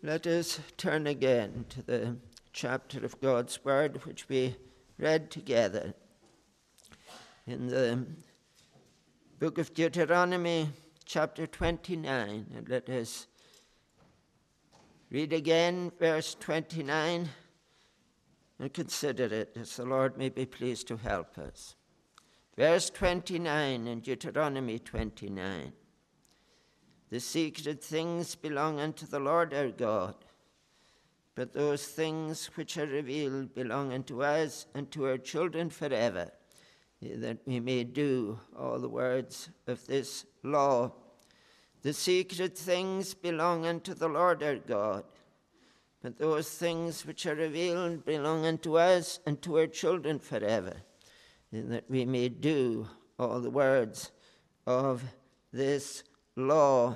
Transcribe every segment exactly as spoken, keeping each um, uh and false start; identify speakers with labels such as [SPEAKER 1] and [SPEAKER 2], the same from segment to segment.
[SPEAKER 1] Let us turn again to the chapter of God's Word which we read together in the book of Deuteronomy, chapter twenty-nine. And let us read again verse twenty-nine and consider it as the Lord may be pleased to help us. Verse twenty-nine in Deuteronomy twenty-nine. The secret things belong unto the Lord our God, but those things which are revealed belong unto us and to our children forever, that we may do all the words of this law. The secret things belong unto the Lord our God, but those things which are revealed belong unto us and to our children forever, that we may do all the words of this law.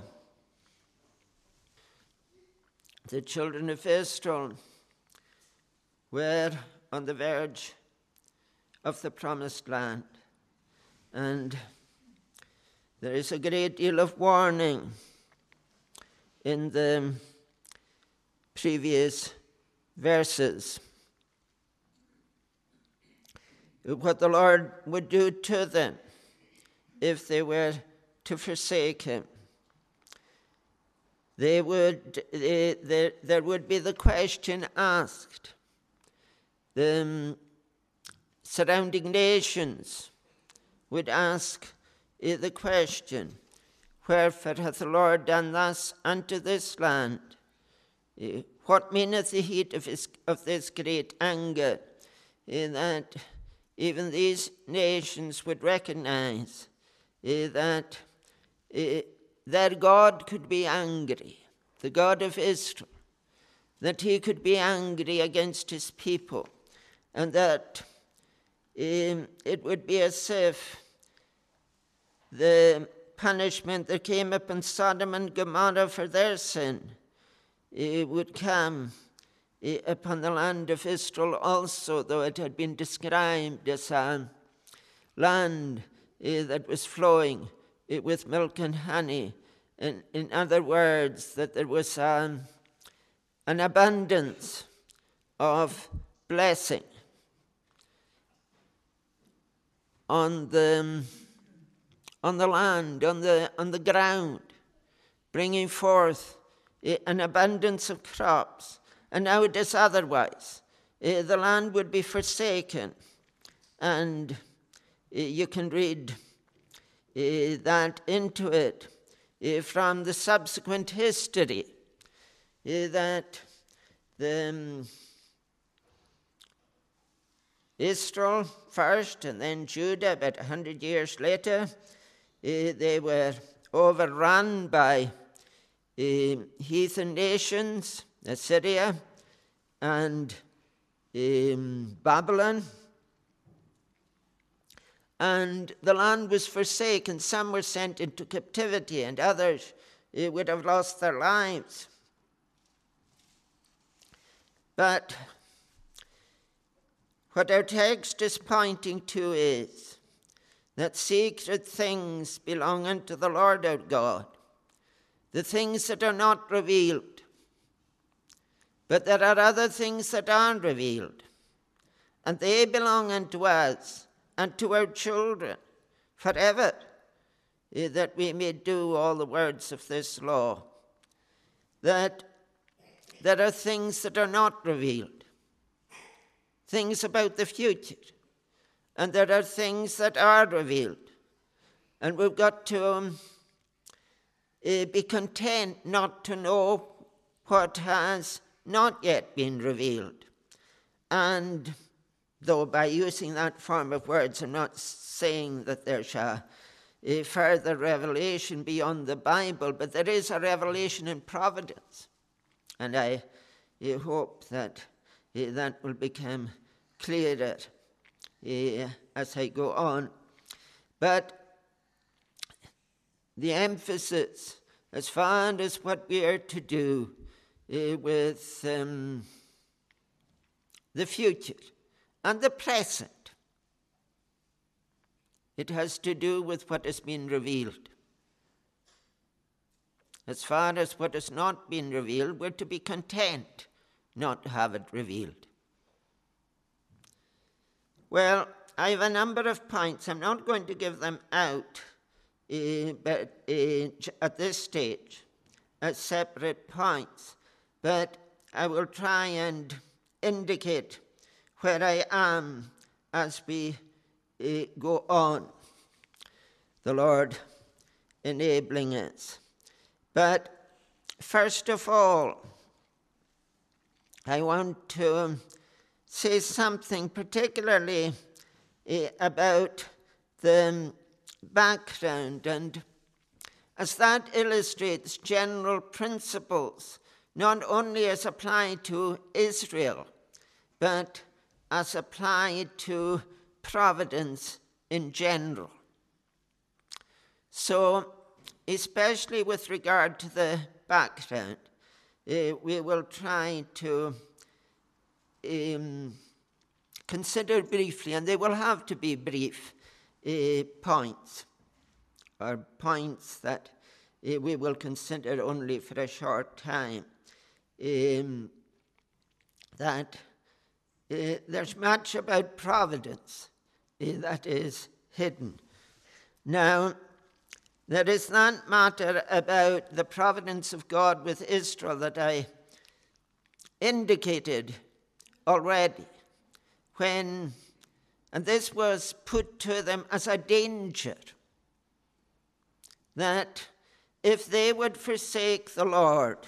[SPEAKER 1] The children of Israel were on the verge of the promised land, and there is a great deal of warning in the previous verses what the Lord would do to them if they were to forsake him. They would, they, there, there would be the question asked. The um, surrounding nations would ask uh, the question, wherefore hath the Lord done thus unto this land? Uh, what meaneth the heat of, his, of this great anger? Uh, that even these nations would recognize uh, that uh, their God could be angry, the God of Israel, that he could be angry against his people, and that um, it would be as if the punishment that came upon Sodom and Gomorrah for their sin it would come upon the land of Israel also, though it had been described as a land that was flowing with milk and honey. In, in other words, that there was um, an abundance of blessing on the on the land, on the on the ground, bringing forth an abundance of crops. And now it is otherwise. Uh, the land would be forsaken, and uh, you can read uh, that into it uh, from the subsequent history uh, that the um, Israel first and then Judah, about a hundred years later, uh, they were overrun by uh, heathen nations, Assyria and um, Babylon. And the land was forsaken. Some were sent into captivity, and others uh, would have lost their lives. But what our text is pointing to is that secret things belong unto the Lord our God, the things that are not revealed. But there are other things that are revealed, and they belong unto us and to our children forever, that we may do all the words of this law. That there are things that are not revealed, things about the future, and there are things that are revealed. And we've got to um, uh, be content not to know what has not yet been revealed. And though by using that form of words, I'm not saying that there shall a further revelation beyond the Bible, but there is a revelation in providence. And I, I hope that uh, that will become clearer uh, as I go on. But the emphasis, as far as what we are to do uh, with um, the future and the present, it has to do with what has been revealed. As far as what has not been revealed, we're to be content not to have it revealed. Well, I have a number of points. I'm not going to give them out uh, but, uh, at this stage as separate points, but I will try and indicate where I am as we uh, go on, the Lord enabling us. But first of all, I want to say something particularly uh, about the background, and as that illustrates general principles, not only as applied to Israel, but as applied to providence in general. So, especially with regard to the background, uh, we will try to um, consider briefly, and they will have to be brief uh, points, or points that uh, we will consider only for a short time, um, that uh, there's much about providence uh, that is hidden. Now, there is that matter about the providence of God with Israel that I indicated already when, and this was put to them as a danger, that if they would forsake the Lord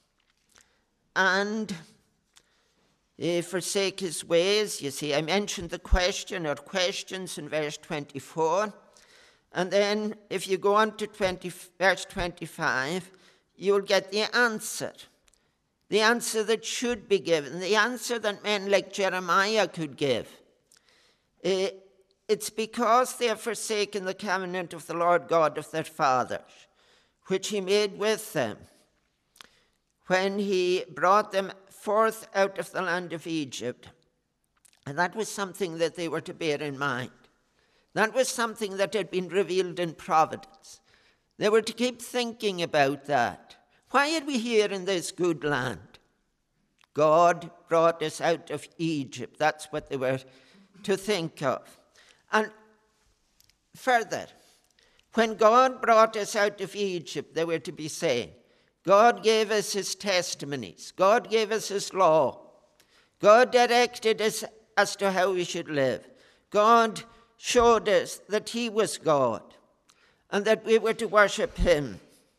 [SPEAKER 1] and uh, forsake his ways, you see, I mentioned the question or questions in verse twenty-four, and then if you go on to twenty, verse twenty-five, you'll get the answer. The answer that should be given, the answer that men like Jeremiah could give. Uh, it's because they have forsaken the covenant of the Lord God of their fathers, which he made with them when he brought them forth out of the land of Egypt. And that was something that they were to bear in mind. That was something that had been revealed in providence. They were to keep thinking about that. Why are we here in this good land? God brought us out of Egypt. That's what they were to think of. And further, when God brought us out of Egypt, they were to be saying, God gave us his testimonies. God gave us his law. God directed us as to how we should live. God showed us that he was God and that we were to worship him.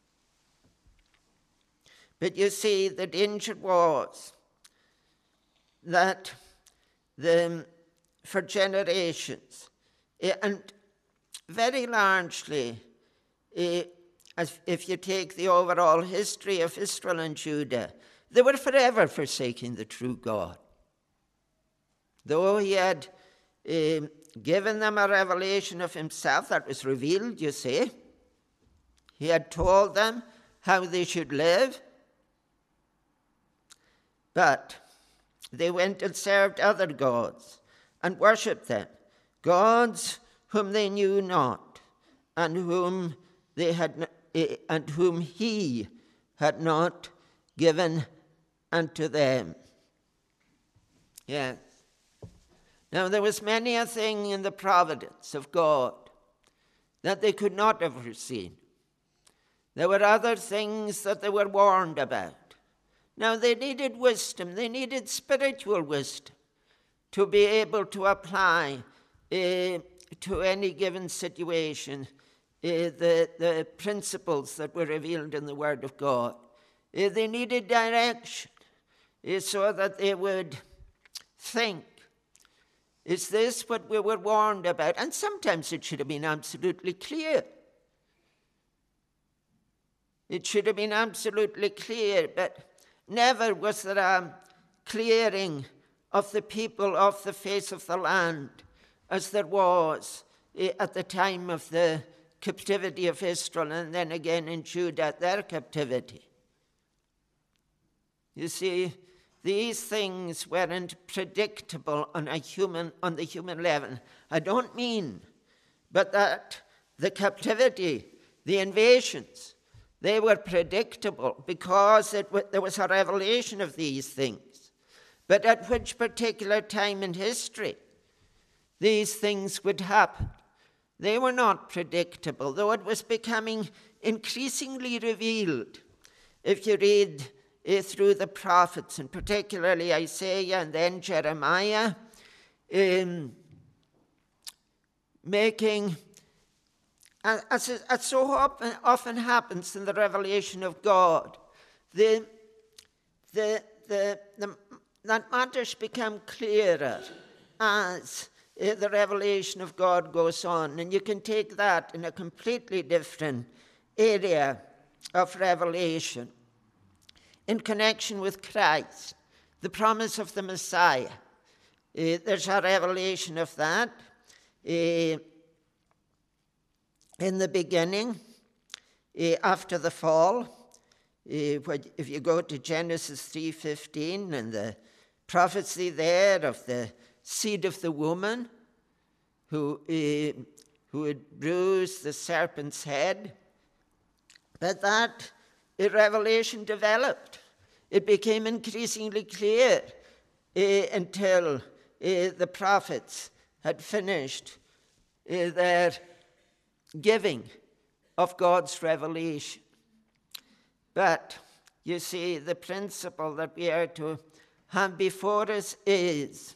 [SPEAKER 1] But you see, the danger was that the, for generations, and very largely, as if you take the overall history of Israel and Judah, they were forever forsaking the true God. Though he had uh, given them a revelation of himself that was revealed, you see, he had told them how they should live, but they went and served other gods and worshipped them, gods whom they knew not, and whom they had, and whom he had not given unto them. Yes. Now there was many a thing in the providence of God that they could not have foreseen. There were other things that they were warned about. Now, they needed wisdom. They needed spiritual wisdom to be able to apply uh, to any given situation uh, the, the principles that were revealed in the Word of God. Uh, they needed direction uh, so that they would think, is this what we were warned about? And sometimes it should have been absolutely clear. It should have been absolutely clear, but never was there a clearing of the people off the face of the land as there was at the time of the captivity of Israel and then again in Judah, their captivity. You see, these things weren't predictable on a human, on the human level. I don't mean, but that the captivity, the invasions, They were predictable because it w- there was a revelation of these things. But at which particular time in history these things would happen, they were not predictable, though it was becoming increasingly revealed. If you read uh, through the prophets, and particularly Isaiah and then Jeremiah, um, making, as, as so often, often happens in the revelation of God, the, the, the, the, that matters become clearer as uh, the revelation of God goes on. And you can take that in a completely different area of revelation. In connection with Christ, the promise of the Messiah, uh, there's a revelation of that. Uh, in the beginning, uh, after the fall, uh, if you go to Genesis three fifteen and the prophecy there of the seed of the woman who, uh, who would bruise the serpent's head, but that uh, revelation developed. It became increasingly clear uh, until uh, the prophets had finished uh, their giving of God's revelation. But you see, the principle that we are to have before us is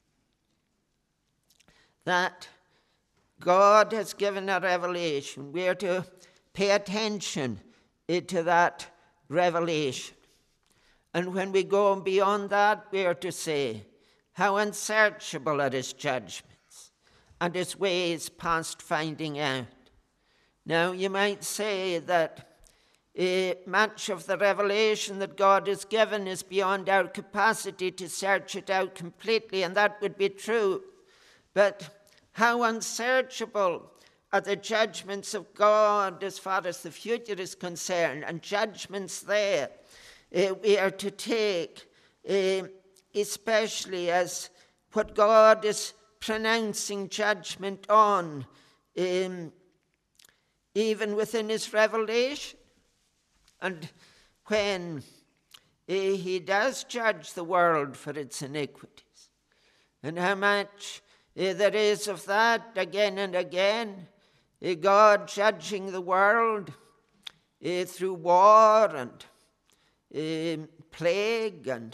[SPEAKER 1] that God has given a revelation. We are to pay attention uh, to that revelation. And when we go beyond that, we are to say, how unsearchable are his judgments, and his ways past finding out. Now, you might say that uh, much of the revelation that God has given is beyond our capacity to search it out completely, and that would be true. But how unsearchable are the judgments of God as far as the future is concerned, and judgments there uh, we are to take, uh, especially as what God is pronouncing judgment on, um, even within his revelation. And when uh, he does judge the world for its iniquities, and how much uh, there is of that again and again, uh, God judging the world uh, through war and um, plague and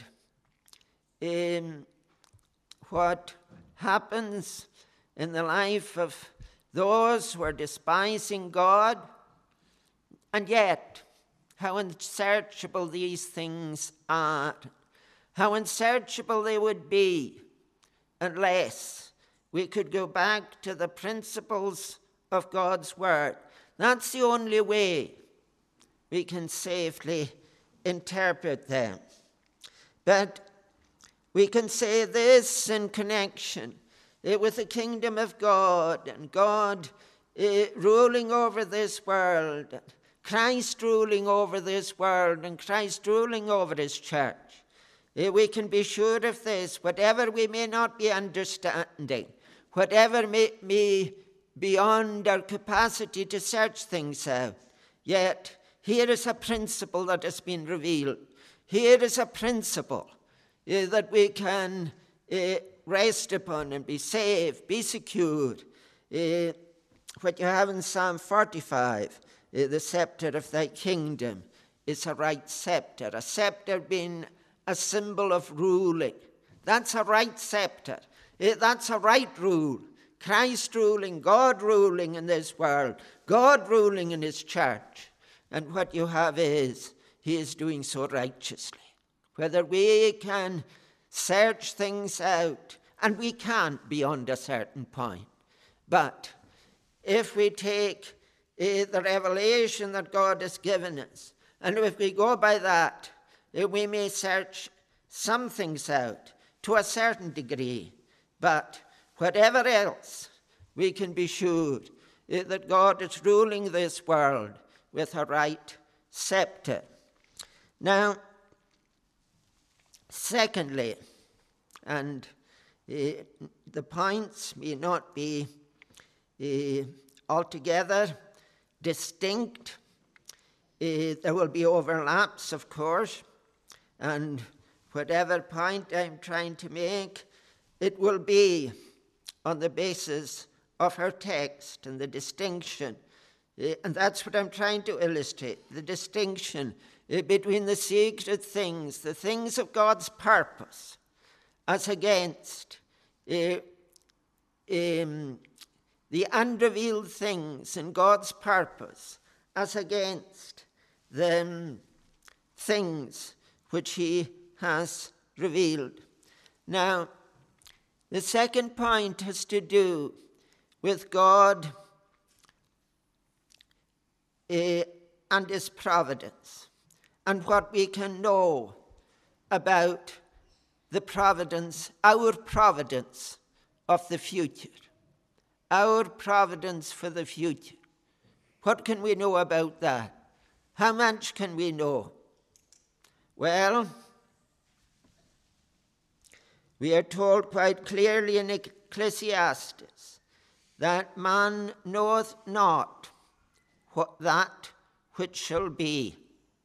[SPEAKER 1] um, what happens in the life of those who are despising God. And yet, how unsearchable these things are, how unsearchable they would be unless we could go back to the principles of God's word. That's the only way we can safely interpret them. But we can say this in connection uh, with the kingdom of God and God uh, ruling over this world, Christ ruling over this world, and Christ ruling over his church. Uh, we can be sure of this, whatever we may not be understanding, whatever may be beyond our capacity to search things out, yet here is a principle that has been revealed. Here is a principle uh, that we can uh, rest upon and be safe, be secure. Uh, what you have in Psalm forty-five, uh, the scepter of thy kingdom is a right scepter. A scepter being a symbol of ruling. That's a right scepter. Uh, that's a right rule. Christ ruling, God ruling in this world, God ruling in his church. And what you have is, he is doing so righteously. Whether we can search things out, and we can't beyond a certain point, but if we take uh, the revelation that God has given us, and if we go by that, uh, we may search some things out to a certain degree, but whatever else, we can be sure uh, that God is ruling this world with a right scepter. Now, secondly, and uh, the points may not be uh, altogether distinct, uh, Uh, there will be overlaps, of course, and whatever point I'm trying to make, it will be on the basis of her text and the distinction. Uh, and that's what I'm trying to illustrate, the distinction uh, between the secret things, the things of God's purpose, as against uh, um, the unrevealed things in God's purpose, as against the um, things which he has revealed. Now, the second point has to do with God uh, and his providence, and what we can know about the providence, our providence of the future, our providence for the future. What can we know about that? How much can we know? Well, we are told quite clearly in Ecclesiastes that man knoweth not what that which shall be.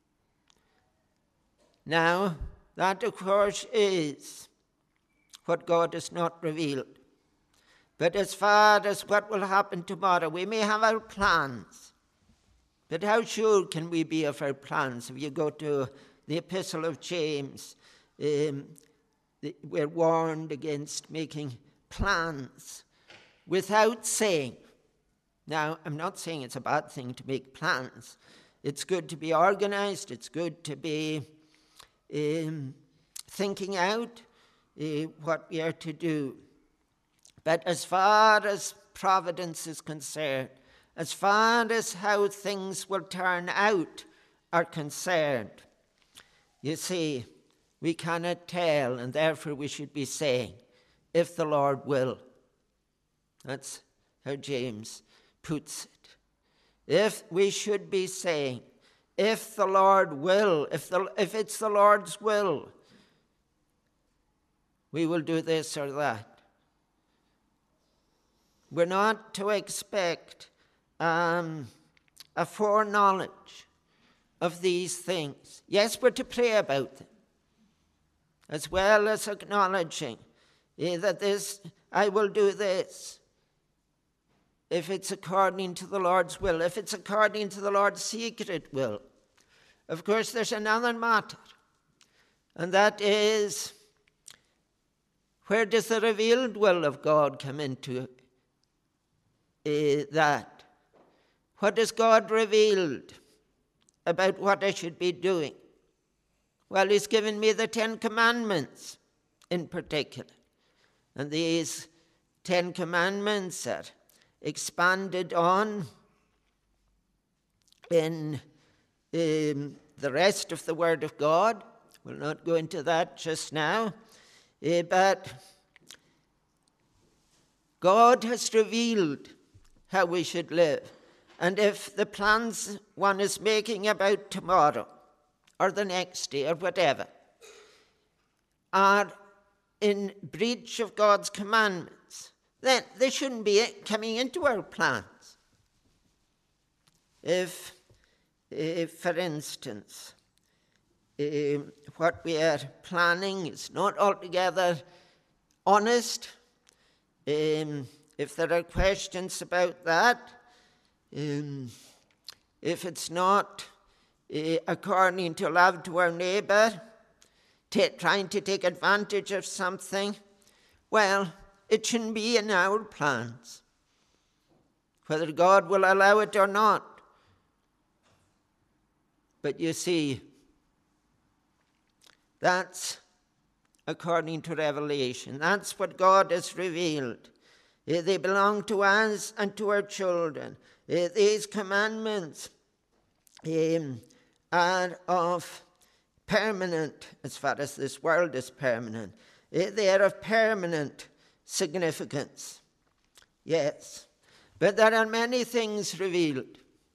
[SPEAKER 1] Now, that of course is what God has not revealed. But as far as what will happen tomorrow, we may have our plans. But how sure can we be of our plans? If you go to the Epistle of James, um, we're warned against making plans without saying. Now, I'm not saying it's a bad thing to make plans. It's good to be organized. It's good to be um, thinking out uh, what we are to do. But as far as providence is concerned, as far as how things will turn out are concerned, you see, we cannot tell, and therefore we should be saying, if the Lord will. That's how James puts it. If we should be saying, if the Lord will, if, the, if it's the Lord's will, we will do this or that. We're not to expect um, a foreknowledge of these things. Yes, we're to pray about them, as well as acknowledging eh, that this, I will do this, if it's according to the Lord's will, if it's according to the Lord's secret will. Of course, there's another matter, and that is, where does the revealed will of God come into uh, that? What has God revealed about what I should be doing? Well, he's given me the Ten Commandments in particular. And these Ten Commandments are expanded on in um, the rest of the Word of God. We'll not go into that just now. Uh, but God has revealed how we should live. And if the plans one is making about tomorrow or the next day or whatever are in breach of God's commandments, then they shouldn't be coming into our plans. If, if for instance, uh, what we are planning is not altogether honest, um, if there are questions about that, um, if it's not uh, according to love to our neighbour, t- trying to take advantage of something, well, it shouldn't be in our plans, whether God will allow it or not. But you see, that's according to Revelation. That's what God has revealed. They belong to us and to our children. These commandments um, are of permanent, as far as this world is permanent, they are of permanent significance. Yes. But there are many things revealed.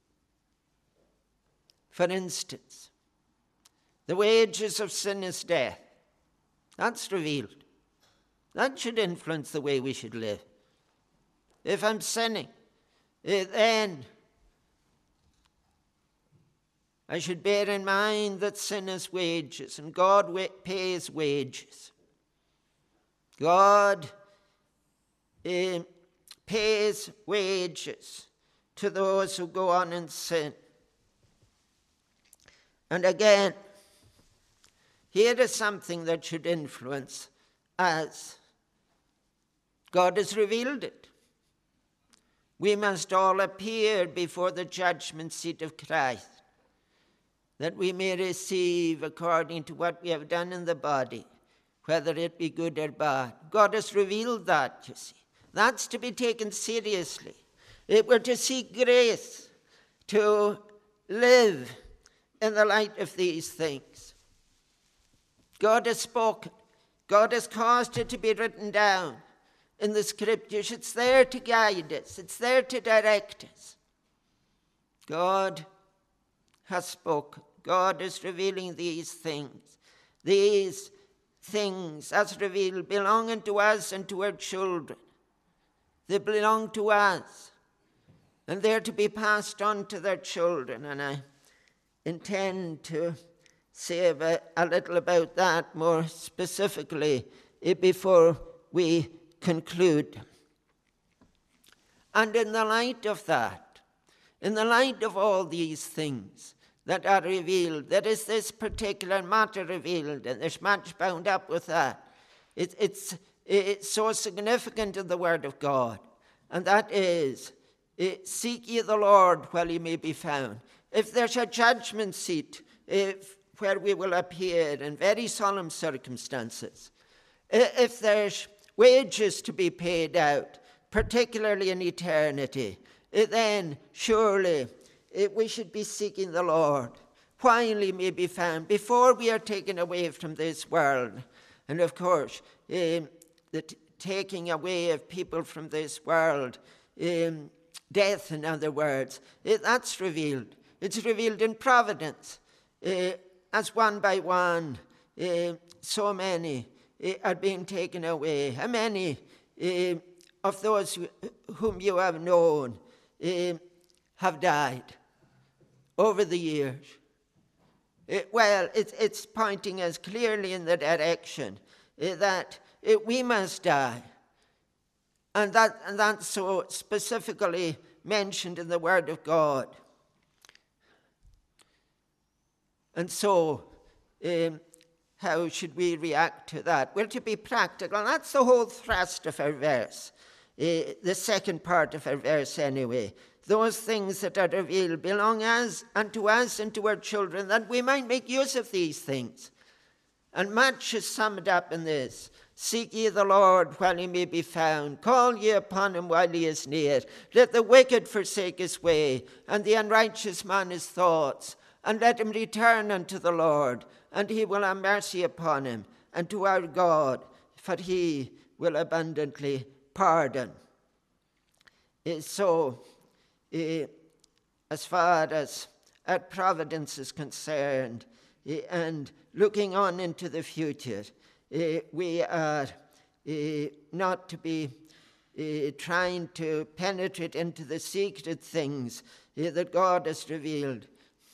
[SPEAKER 1] For instance, the wages of sin is death. That's revealed. That should influence the way we should live. If I'm sinning, then I should bear in mind that sin is wages, and God wa- pays wages. God uh, pays wages to those who go on in sin. And again, here is something that should influence us. God has revealed it. We must all appear before the judgment seat of Christ, that we may receive according to what we have done in the body, whether it be good or bad. God has revealed that, you see. That's to be taken seriously. If we're to seek grace to live in the light of these things. God has spoken. God has caused it to be written down in the scriptures. It's there to guide us. It's there to direct us. God has spoken. God is revealing these things. These things, as revealed, belong unto us and to our children. They belong to us. And they're to be passed on to their children. And I intend to say a, a little about that more specifically before we conclude. And in the light of that, in the light of all these things that are revealed, there is this particular matter revealed, and there's much bound up with that. It, it's, it's so significant in the Word of God, and that is, seek ye the Lord while he may be found. If there's a judgment seat if, where we will appear in very solemn circumstances, if there's wages to be paid out, particularly in eternity, then surely we should be seeking the Lord while he may be found, before we are taken away from this world. And of course, um, the t- taking away of people from this world, um, death in other words, it, that's revealed. It's revealed in providence. Uh, as one by one, uh, so many uh, are being taken away. How many uh, of those who, whom you have known uh, have died over the years? It, well, it, it's pointing us clearly in the direction uh, that uh, we must die. And, that, and that's so specifically mentioned in the Word of God. And so, um, how should we react to that? Well, to be practical, and that's the whole thrust of our verse, uh, the second part of our verse anyway. Those things that are revealed belong us, unto us and to our children, that we might make use of these things. And much is summed up in this. Seek ye the Lord while he may be found. Call ye upon him while he is near. Let the wicked forsake his way, and the unrighteous man his thoughts. And let him return unto the Lord, and he will have mercy upon him, and to our God, for he will abundantly pardon. So, as far as our providence is concerned, and looking on into the future, we are not to be trying to penetrate into the secret things that God has revealed,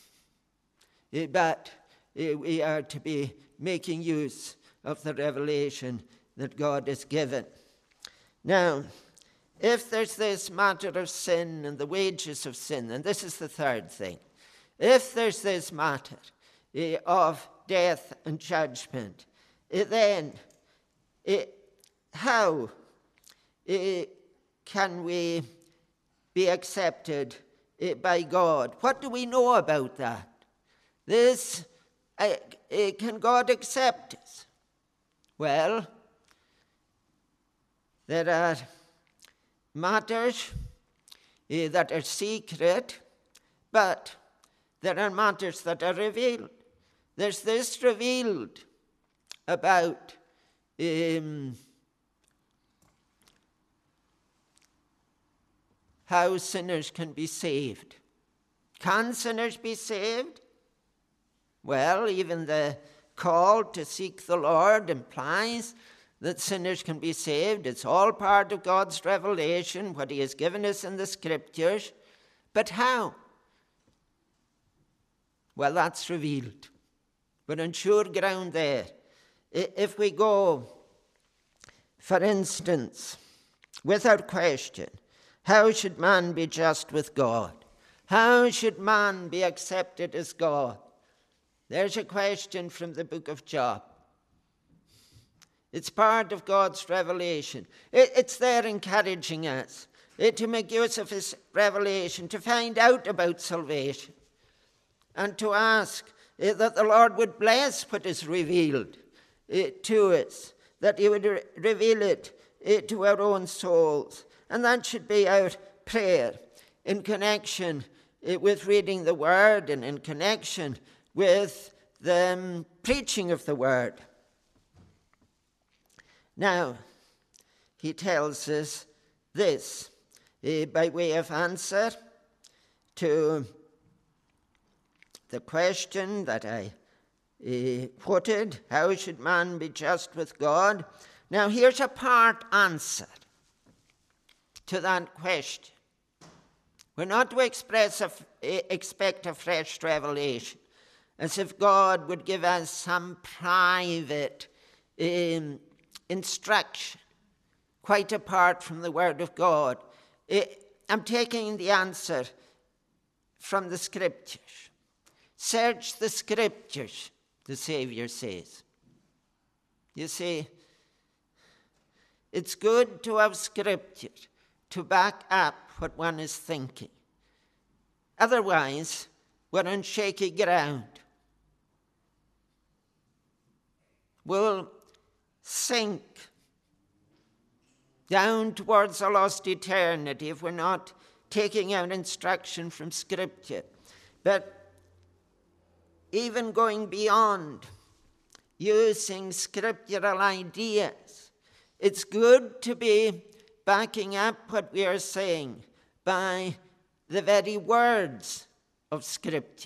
[SPEAKER 1] but we are to be making use of the revelation that God has given. Now, if there's this matter of sin and the wages of sin, and this is the third thing, if there's this matter uh, of death and judgment, uh, then uh, how uh, can we be accepted uh, by God? What do we know about that? This, uh, uh, can God accept us? Well, there are matters uh, that are secret, but there are matters that are revealed. There's this revealed about um, how sinners can be saved. Can sinners be saved? Well, even the call to seek the Lord implies that sinners can be saved. It's all part of God's revelation, what he has given us in the scriptures. But how? Well, that's revealed. But on sure ground there, if we go, for instance, without question, how should man be just with God? How should man be accepted as God? There's a question from the book of Job. It's part of God's revelation. It, it's there encouraging us it, to make use of his revelation, to find out about salvation, and to ask uh, that the Lord would bless what is revealed uh, to us, that he would re- reveal it uh, to our own souls. And that should be our prayer in connection uh, with reading the word and in connection with the um, preaching of the word. Now, he tells us this uh, by way of answer to the question that I uh, quoted, how should man be just with God? Now, here's a part answer to that question. We're not to express a, uh, expect a fresh revelation, as if God would give us some private um, instruction, quite apart from the Word of God. I'm taking the answer from the Scriptures. Search the Scriptures, the Saviour says. You see, it's good to have Scripture to back up what one is thinking. Otherwise, we're on shaky ground. We'll sink down towards a lost eternity if we're not taking out instruction from Scripture. But even going beyond using scriptural ideas, it's good to be backing up what we are saying by the very words of Scripture.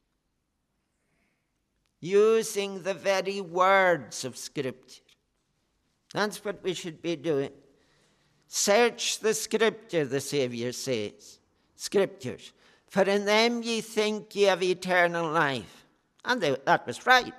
[SPEAKER 1] Using the very words of Scripture. That's what we should be doing. Search the Scripture, the Saviour says. Scriptures. For in them ye think ye have eternal life. And they, that was right.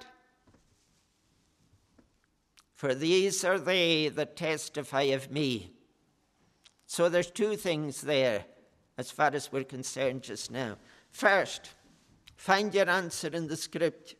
[SPEAKER 1] For these are they that testify of me. So there's two things there, as far as we're concerned just now. First, find your answer in the Scripture.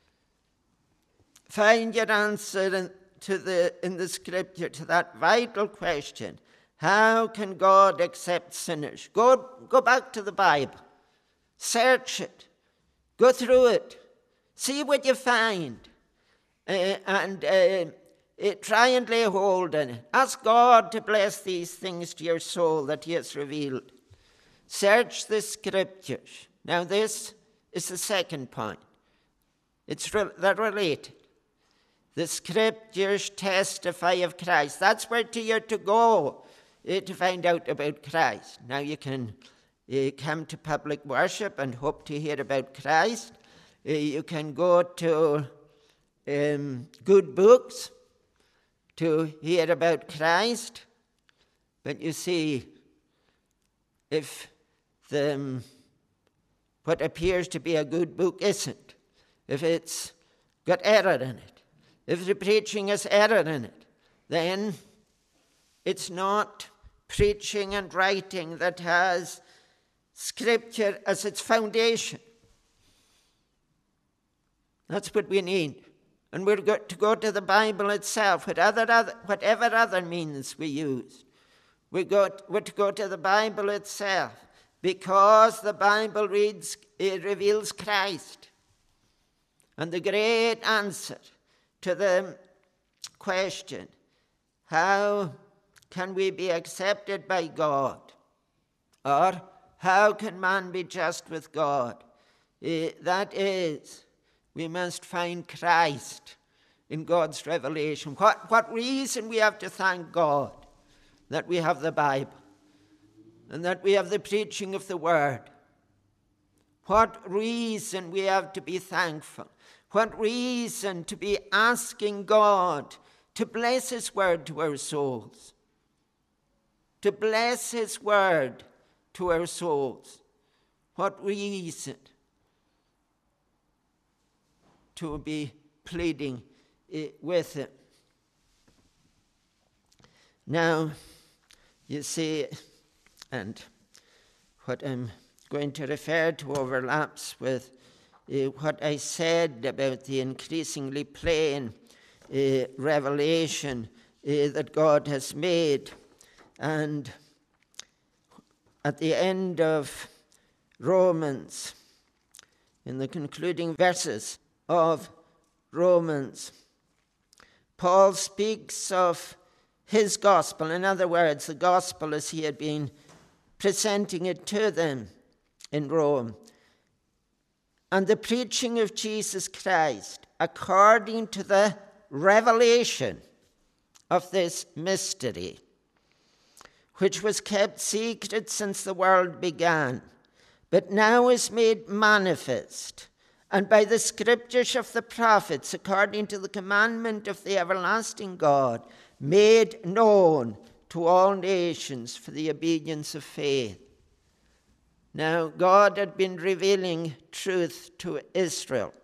[SPEAKER 1] Find your answer in, to the, in the Scripture to that vital question. How can God accept sinners? Go, go back to the Bible. Search it. Go through it. See what you find. Uh, and uh, uh, try and lay hold on it. Ask God to bless these things to your soul that he has revealed. Search the Scriptures. Now this is the second point. It's re- they're related. The Scriptures testify of Christ. That's where to you're to go uh, to find out about Christ. Now you can uh, come to public worship and hope to hear about Christ. Uh, you can go to um, good books to hear about Christ. But you see, if the, um, what appears to be a good book isn't, if it's got error in it, if the preaching has error in it, then it's not preaching and writing that has Scripture as its foundation. That's what we need. And we're got to go to the Bible itself, whatever other, whatever other means we use. We got, we're to go to the Bible itself, because the Bible reads, it reveals Christ. And the great answer to the question, how can we be accepted by God? Or how can man be just with God? Uh, that is, we must find Christ in God's revelation. What, what reason we have to thank God that we have the Bible and that we have the preaching of the Word. What reason we have to be thankful. What reason to be asking God to bless his Word to our souls. To bless his Word to our souls. What reason? to be pleading uh, with him. Now, you see, and what I'm going to refer to overlaps with uh, what I said about the increasingly plain uh, revelation uh, that God has made. And at the end of Romans, in the concluding verses of Romans, Paul speaks of his gospel. In other words, the gospel as he had been presenting it to them in Rome. And the preaching of Jesus Christ according to the revelation of this mystery, which was kept secret since the world began, but now is made manifest, and by the scriptures of the prophets, according to the commandment of the everlasting God, made known to all nations for the obedience of faith. Now, God had been revealing truth to Israel,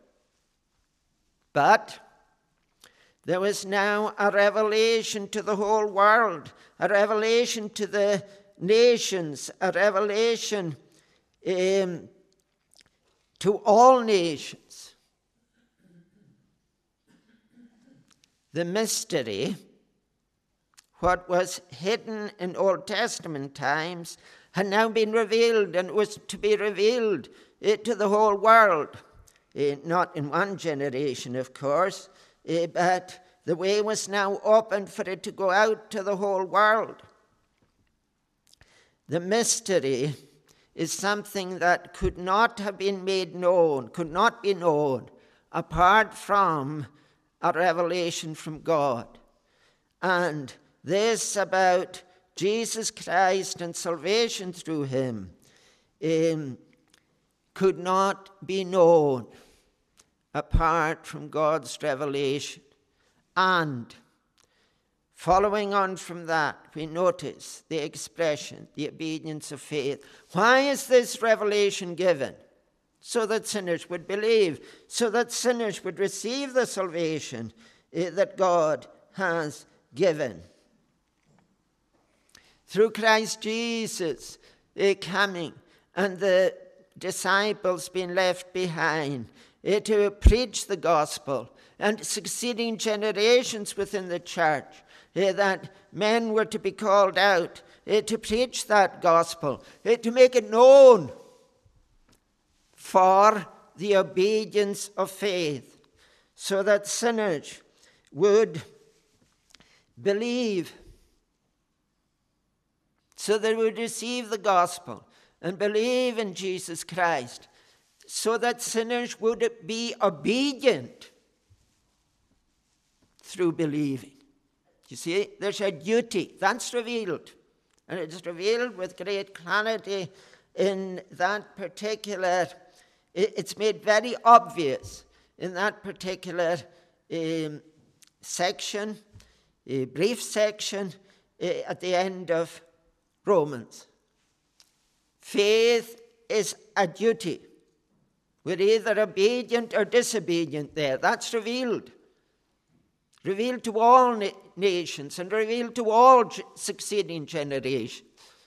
[SPEAKER 1] but there was now a revelation to the whole world, a revelation to the nations, a revelation um, to all nations. The mystery, what was hidden in Old Testament times, had now been revealed, and was to be revealed uh, to the whole world. Uh, not in one generation, of course, uh, but the way was now open for it to go out to the whole world. The mystery is something that could not have been made known, could not be known, apart from a revelation from God. And this about Jesus Christ and salvation through him um, could not be known apart from God's revelation. And following on from that, we notice the expression, the obedience of faith. Why is this revelation given? So that sinners would believe, so that sinners would receive the salvation uh, that God has given. Through Christ Jesus uh, coming and the disciples being left behind uh, to preach the gospel, and succeeding generations within the church, uh, that men were to be called out uh, to preach that gospel, uh, to make it known for the obedience of faith, so that sinners would believe, so they would receive the gospel and believe in Jesus Christ, so that sinners would be obedient through believing. You see, there's a duty that's revealed, and it's revealed with great clarity in that particular, it's made very obvious in that particular um, section, a brief section uh, at the end of Romans. Faith is a duty. We're either obedient or disobedient there. That's revealed. Revealed to all na- nations and revealed to all g- succeeding generations.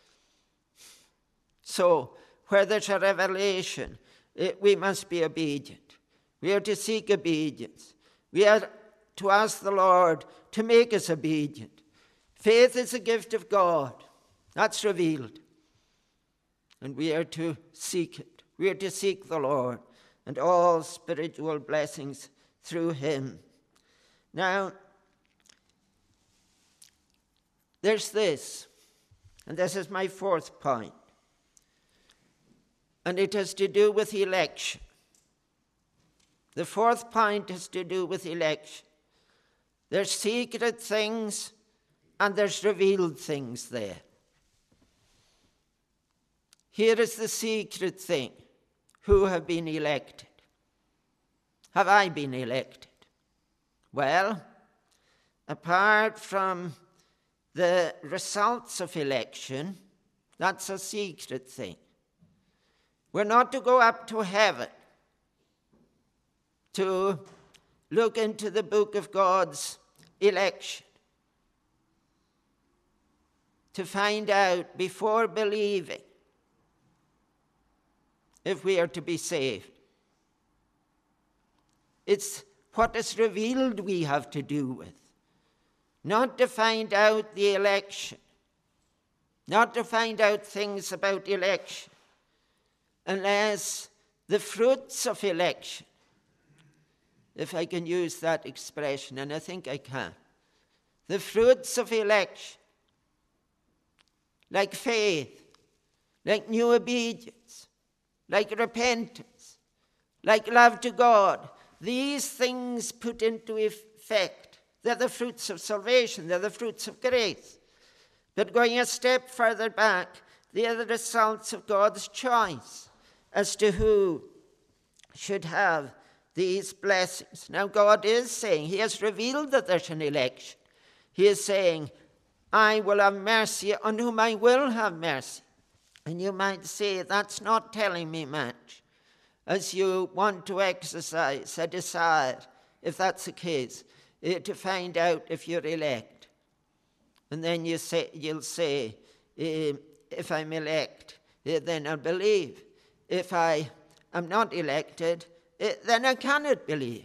[SPEAKER 1] So, where there's a revelation, it, we must be obedient. We are to seek obedience. We are to ask the Lord to make us obedient. Faith is a gift of God. That's revealed. And we are to seek it. We are to seek the Lord and all spiritual blessings through him. Now, there's this, and this is my fourth point, and it has to do with election. The fourth point has to do with election. There's secret things and there's revealed things there. Here is the secret thing. Who have been elected? Have I been elected? Well, apart from the results of election, that's a secret thing. We're not to go up to heaven to look into the book of God's election to find out before believing if we are to be saved. It's what is revealed we have to do with, not to find out the election, not to find out things about election, unless the fruits of election, if I can use that expression, and I think I can, the fruits of election, like faith, like new obedience, like repentance, like love to God, these things put into effect, they're the fruits of salvation, they're the fruits of grace. But going a step further back, they are the results of God's choice as to who should have these blessings. Now God is saying, he has revealed that there's an election. He is saying, I will have mercy on whom I will have mercy. And you might say, that's not telling me much. As you want to exercise a desire, if that's the case, uh, to find out if you're elect. And then you say, you'll say, uh, if I'm elect, uh, then I'll believe. If I am not elected, uh, then I cannot believe.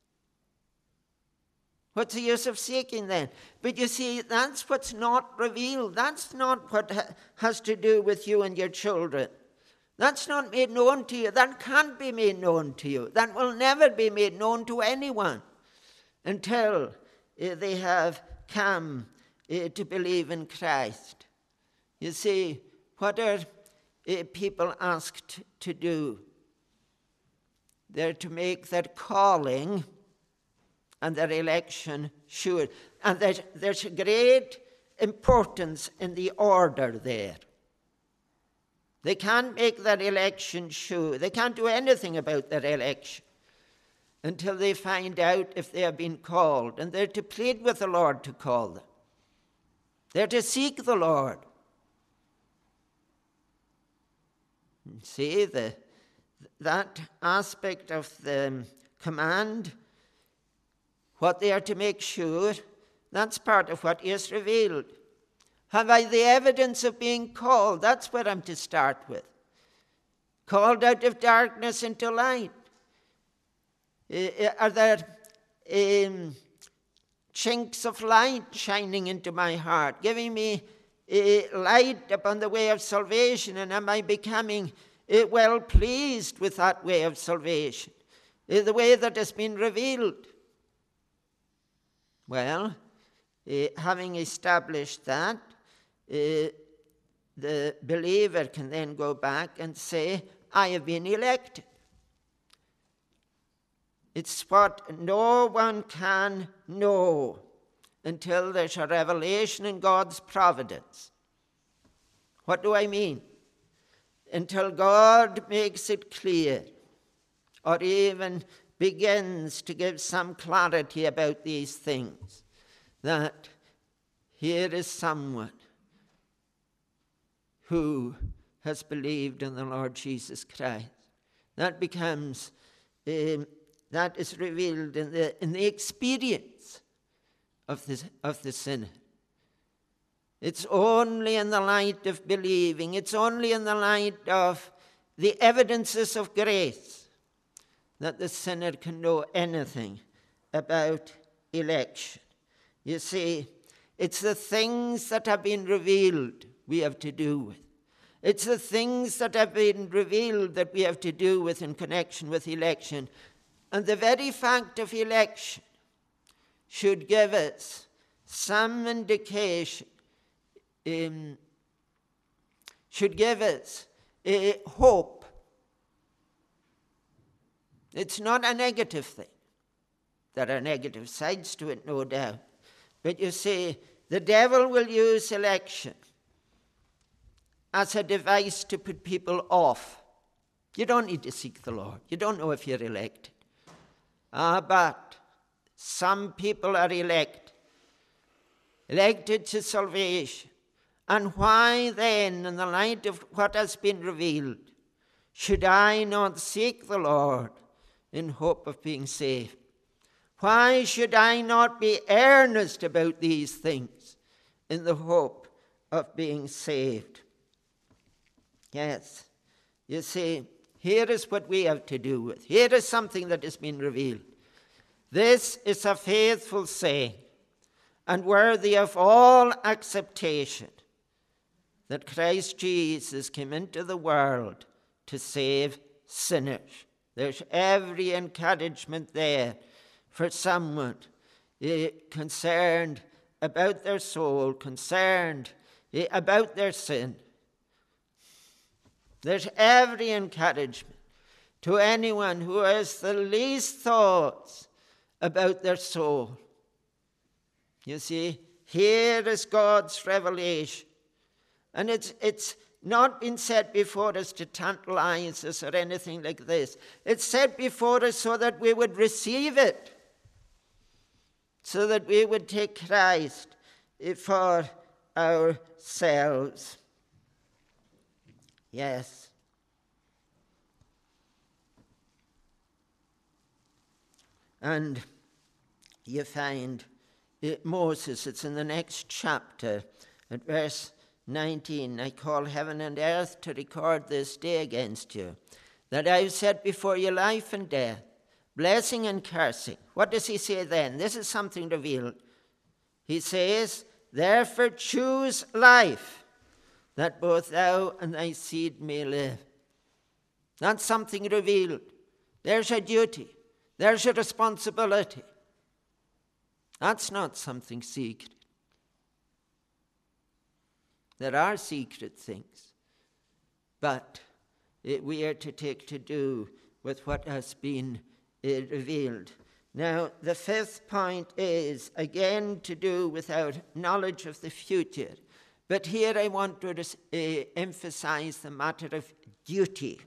[SPEAKER 1] What's the use of seeking then? But you see, that's what's not revealed. That's not what ha- has to do with you and your children. That's not made known to you. That can't be made known to you. That will never be made known to anyone until uh, they have come uh, to believe in Christ. You see, what are uh, people asked to do? They're to make their calling and their election sure. And there's, there's a great importance in the order there. They can't make their election sure. They can't do anything about their election until they find out if they have been called. And they're to plead with the Lord to call them. They're to seek the Lord. See, the, that aspect of the command, what they are to make sure, that's part of what is revealed. Have I the evidence of being called? That's what I'm to start with. Called out of darkness into light. Uh, are there um, chinks of light shining into my heart, giving me uh, light upon the way of salvation? And am I becoming uh, well pleased with that way of salvation, uh, the way that has been revealed? Well, uh, having established that, Uh, the believer can then go back and say, I have been elected. It's what no one can know until there's a revelation in God's providence. What do I mean? Until God makes it clear, or even begins to give some clarity about these things, that here is someone who has believed in the Lord Jesus Christ. That becomes, um, that is revealed in the in the experience of the, of the sinner. It's only in the light of believing, it's only in the light of the evidences of grace that the sinner can know anything about election. You see, it's the things that have been revealed we have to do with. It's the things that have been revealed that we have to do with in connection with election. And the very fact of election should give us some indication, um, should give us a hope. It's not a negative thing. There are negative sides to it, no doubt. But you see, the devil will use election as a device to put people off. You don't need to seek the Lord. You don't know if you're elected. Ah, but some people are elected, elected to salvation. And why then, in the light of what has been revealed, should I not seek the Lord in hope of being saved? Why should I not be earnest about these things in the hope of being saved? Yes, you see, here is what we have to do with. Here is something that has been revealed. This is a faithful saying and worthy of all acceptation, that Christ Jesus came into the world to save sinners. There's every encouragement there for someone uh, concerned about their soul, concerned uh, about their sin. There's every encouragement to anyone who has the least thoughts about their soul. You see, here is God's revelation. And it's, it's not been set before us to tantalize us or anything like this. It's set before us so that we would receive it, so that we would take Christ for ourselves. Yes. And you find it, Moses, it's in the next chapter, at verse nineteen, I call heaven and earth to record this day against you, that I have set before you life and death, blessing and cursing. What does he say then? This is something revealed. He says, therefore choose life, that both thou and thy seed may live. That's something revealed. There's a duty. There's a responsibility. That's not something secret. There are secret things, but it, we are to take to do with what has been uh, revealed. Now, the fifth point is, again, to do with our knowledge of the future. But here I want to uh, emphasize the matter of duty.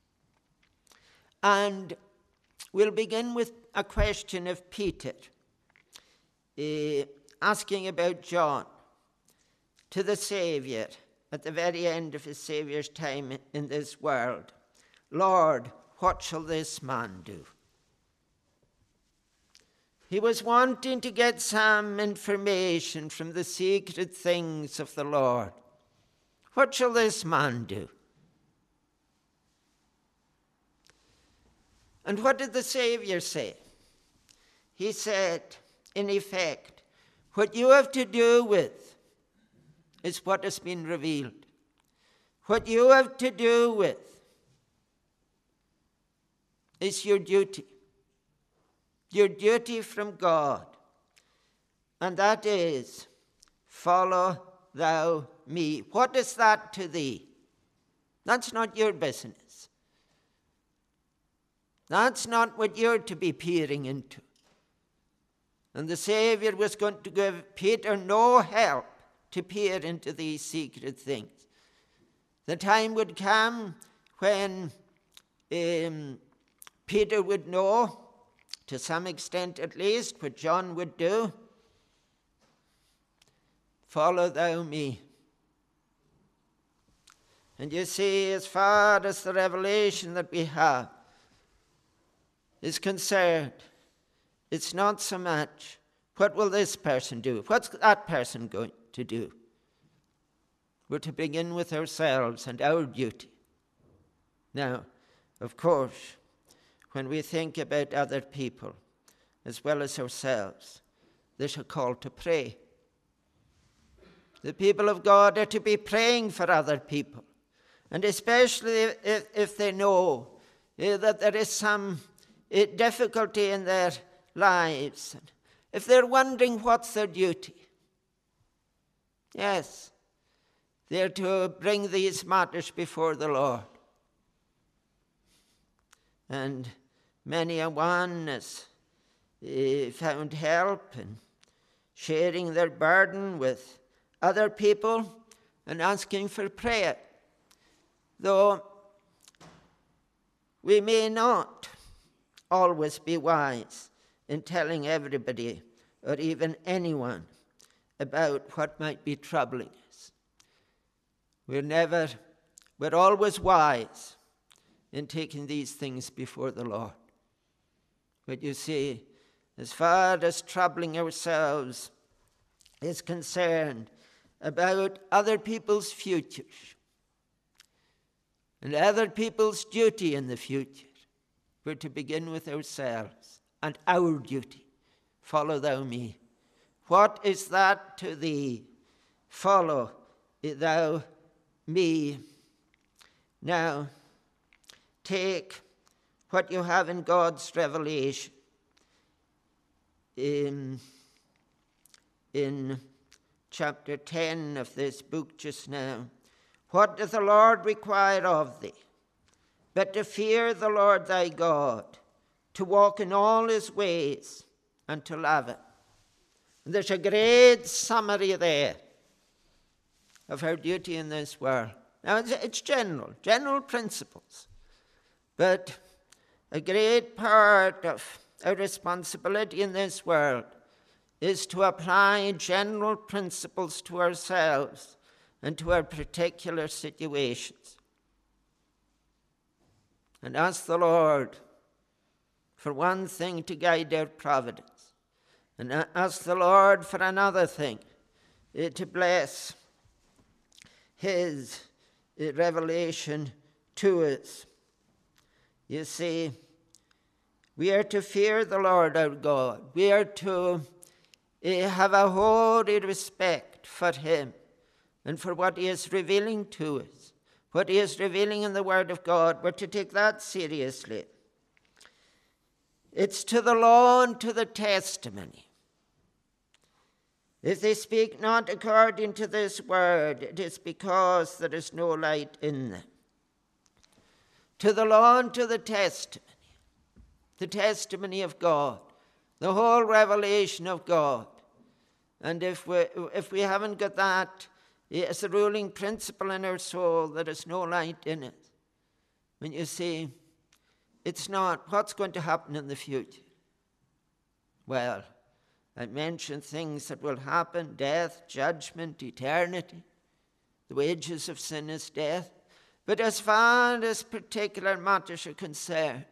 [SPEAKER 1] And we'll begin with a question of Peter, uh, asking about John to the Savior at the very end of his Saviour's time in this world. Lord, what shall this man do? He was wanting to get some information from the secret things of the Lord. What shall this man do? And what did the Savior say? He said, in effect, what you have to do with is what has been revealed. What you have to do with is your duty. Your duty from God. And that is, follow thou me. What is that to thee? That's not your business. That's not what you're to be peering into. And the Savior was going to give Peter no help to peer into these secret things. The time would come when um, Peter would know, to some extent at least, what John would do. Follow thou me. And you see, as far as the revelation that we have is concerned, it's not so much, what will this person do? What's that person going to do? We're to begin with ourselves and our duty. Now, of course, when we think about other people as well as ourselves, there's a call to pray. The people of God are to be praying for other people, and especially if, if they know uh, that there is some uh, difficulty in their lives, and if they're wondering what's their duty. Yes, they're to bring these matters before the Lord. And many a one has uh, found help in sharing their burden with other people and asking for prayer. Though we may not always be wise in telling everybody or even anyone about what might be troubling us. We're never, we're always wise in taking these things before the Lord. But you see, as far as troubling ourselves is concerned about other people's futures and other people's duty in the future, we're to begin with ourselves and our duty. Follow thou me. What is that to thee? Follow thou me. Now, take what you have in God's revelation. In, in chapter ten of this book just now. What doth the Lord require of thee? But to fear the Lord thy God, to walk in all his ways, and to love him. And there's a great summary there of our duty in this world. Now, it's, it's general, general principles. But a great part of our responsibility in this world is to apply general principles to ourselves and to our particular situations. And ask the Lord for one thing to guide our providence. And ask the Lord for another thing, uh, to bless his uh, revelation to us. You see, we are to fear the Lord our God. We are to uh, have a holy respect for him and for what he is revealing to us, what he is revealing in the Word of God. We're to take that seriously. It's to the law and to the testimony. If they speak not according to this word, it is because there is no light in them. To the law and to the testimony, the testimony of God, the whole revelation of God. And if we, if we haven't got that as a ruling principle in our soul, there is no light in it. When you see, it's not what's going to happen in the future. Well, I mentioned things that will happen: death, judgment, eternity. The wages of sin is death. But as far as particular matters are concerned,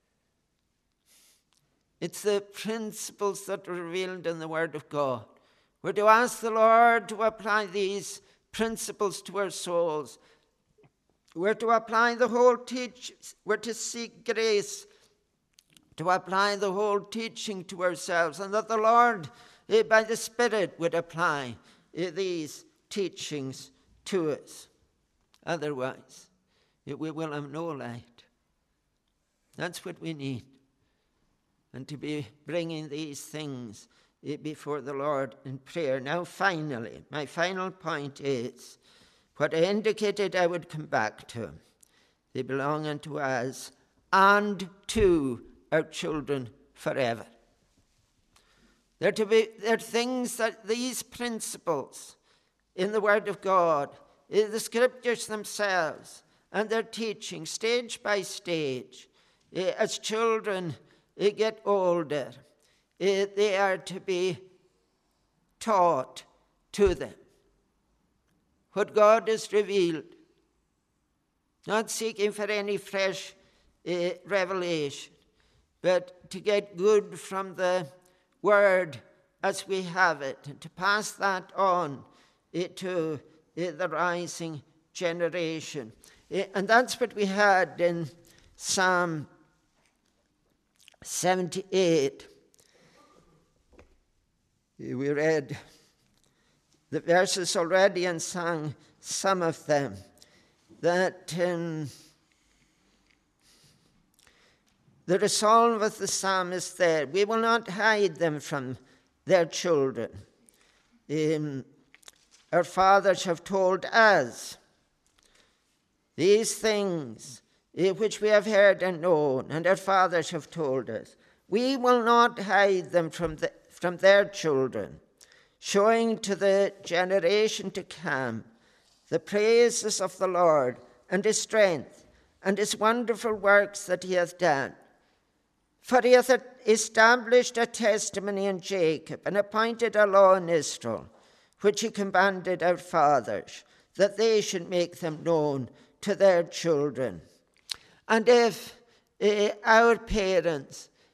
[SPEAKER 1] it's the principles that are revealed in the Word of God. We're to ask the Lord to apply these principles to our souls. We're to apply the whole teaching. We're to seek grace to apply the whole teaching to ourselves, and that the Lord, eh, by the Spirit, would apply eh, these teachings to us. Otherwise, eh, we will have no light. That's what we need. And to be bringing these things eh, before the Lord in prayer. Now, finally, my final point is what I indicated I would come back to. They belong unto us and to our children forever. They're to be, they're things that these principles in the Word of God, in the Scriptures themselves, and their teaching, stage by stage, as children get older, they are to be taught to them what God has revealed, not seeking for any fresh uh, revelation, but to get good from the Word as we have it, and to pass that on uh, to uh, the rising generation. Uh, and that's what we had in Psalm seventy-eight. We read the verses already and sang some of them. That um, the resolve of the psalmist there, we will not hide them from their children. Um, our fathers have told us these things uh, which we have heard and known, and our fathers have told us. We will not hide them from, the, from their children, showing to the generation to come the praises of the Lord and his strength and his wonderful works that he hath done. For he hath established a testimony in Jacob and appointed a law in Israel, which he commanded our fathers, that they should make them known to their children. And if uh, our parents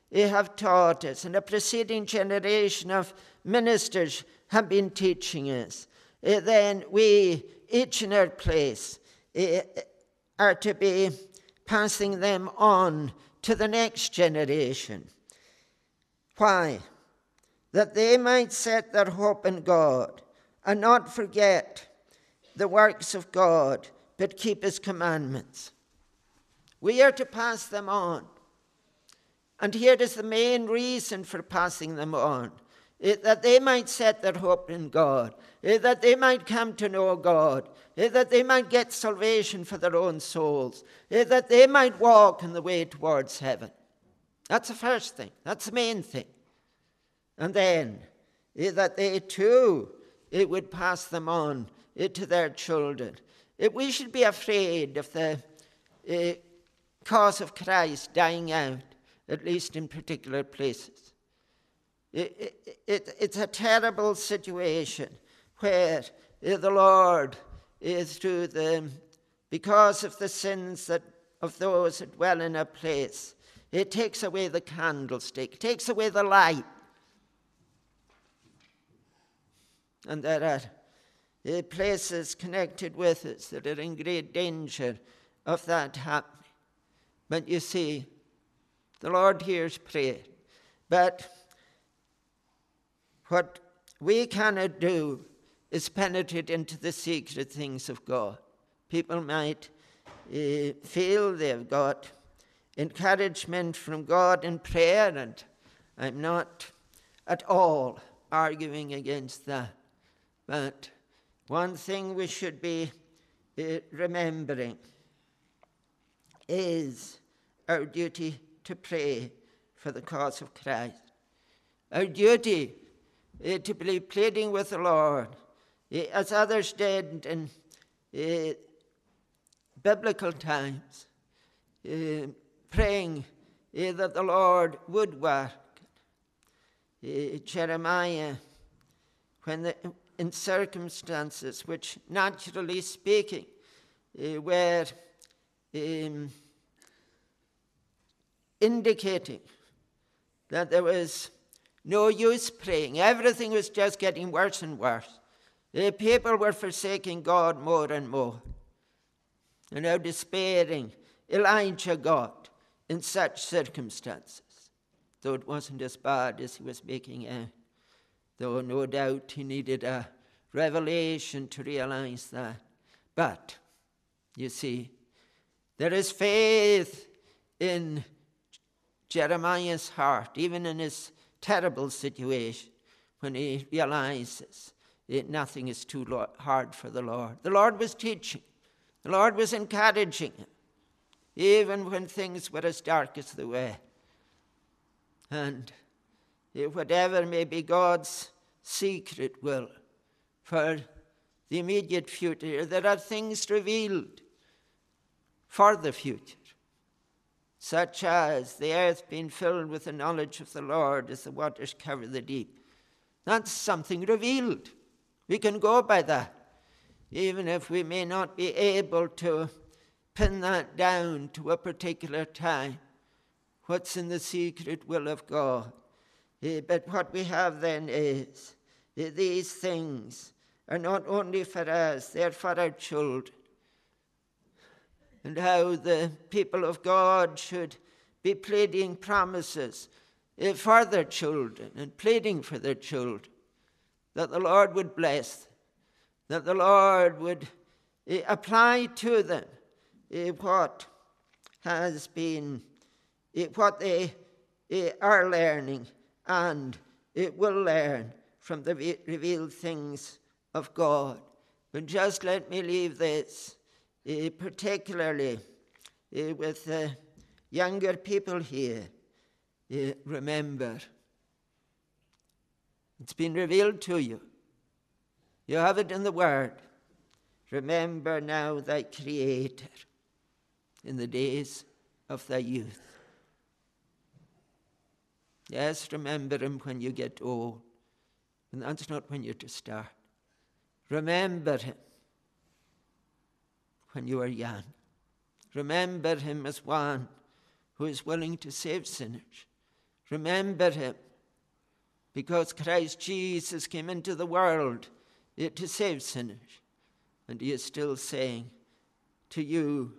[SPEAKER 1] have taught us, and a preceding generation of ministers have been teaching us, then we, each in our place, are to be passing them on to the next generation. Why? That they might set their hope in God and not forget the works of God, but keep his commandments. We are to pass them on. And here is the main reason for passing them on. It, that they might set their hope in God, it, that they might come to know God, it, that they might get salvation for their own souls, it, that they might walk in the way towards heaven. That's the first thing. That's the main thing. And then, it, that they too, it would pass them on it, to their children. It, we should be afraid of the uh, cause of Christ dying out, at least in particular places. It, it, it, it's a terrible situation where uh, the Lord is through the, because of the sins that of those that dwell in a place, it takes away the candlestick, takes away the light. And there are uh, places connected with us that are in great danger of that happening. But you see, the Lord hears prayer. But what we cannot do is penetrate into the secret things of God. People might uh, feel they've got encouragement from God in prayer, and I'm not at all arguing against that. But one thing we should be uh, remembering is our duty to pray for the cause of Christ. Our duty uh, to be pleading with the Lord, uh, as others did in uh, biblical times, uh, praying uh, that the Lord would work. Uh, Jeremiah, when the, in circumstances which, naturally speaking, uh, were um, indicating that there was no use praying. Everything was just getting worse and worse. The people were forsaking God more and more. And how despairing Elijah got in such circumstances, though it wasn't as bad as he was making out. Though no doubt he needed a revelation to realize that. But, you see, there is faith in Jeremiah's heart, even in his terrible situation, when he realizes that nothing is too hard for the Lord. The Lord was teaching. The Lord was encouraging him, even when things were as dark as they were. And whatever may be God's secret will for the immediate future, there are things revealed for the future, such as the earth being filled with the knowledge of the Lord as the waters cover the deep. That's something revealed. We can go by that, even if we may not be able to pin that down to a particular time, what's in the secret will of God. Uh, but what we have then is uh, these things are not only for us, they're for our children. And how the people of God should be pleading promises uh, for their children and pleading for their children, that the Lord would bless them, that the Lord would uh, apply to them uh, what has been, uh, what they uh, are learning, and it will learn from the re- revealed things of God. But just let me leave this, uh, particularly uh, with the younger people here. Uh, remember, it's been revealed to you. You have it in the Word. Remember now thy Creator in the days of thy youth. Yes, remember him when you get old. And that's not when you're to start. Remember him when you are young. Remember him as one who is willing to save sinners. Remember him, because Christ Jesus came into the world to save sinners. And he is still saying to you,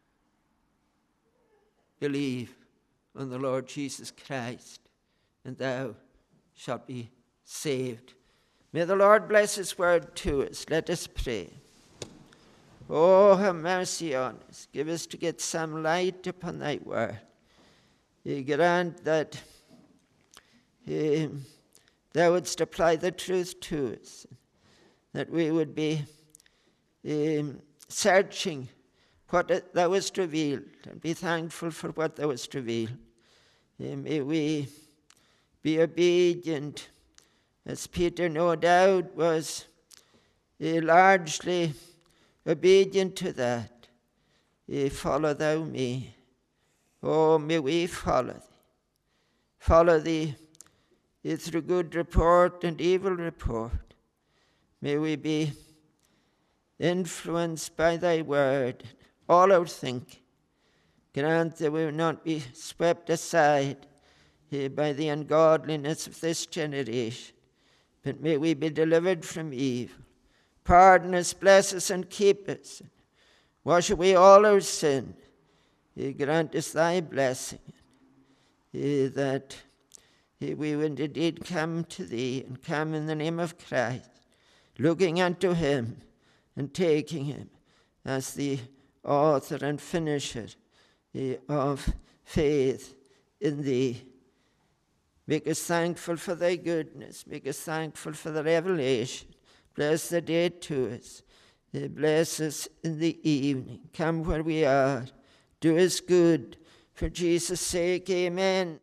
[SPEAKER 1] believe on the Lord Jesus Christ, and thou shalt be saved. May the Lord bless his word to us. Let us pray. Oh, have mercy on us. Give us to get some light upon thy word. You grant that um, thou wouldst apply the truth to us, that we would be um, searching what thou hast revealed, and be thankful for what thou hast revealed. Um, may we be obedient, as Peter no doubt was uh, largely obedient to that. Uh, follow thou me. Oh, may we follow thee. Follow thee uh, through good report and evil report. May we be influenced by thy word, all our thinking. Grant that we will not be swept aside uh, by the ungodliness of this generation, but may we be delivered from evil. Pardon us, bless us, and keep us. Wash away all our sin. Uh, grant us thy blessing, uh, that uh, we would indeed come to thee, and come in the name of Christ, looking unto him and taking him as the author and finisher uh, of faith in thee. Make us thankful for thy goodness. Make us thankful for the revelation. Bless the day to us. Uh, bless us in the evening. Come where we are. Do us good. For Jesus' sake, amen.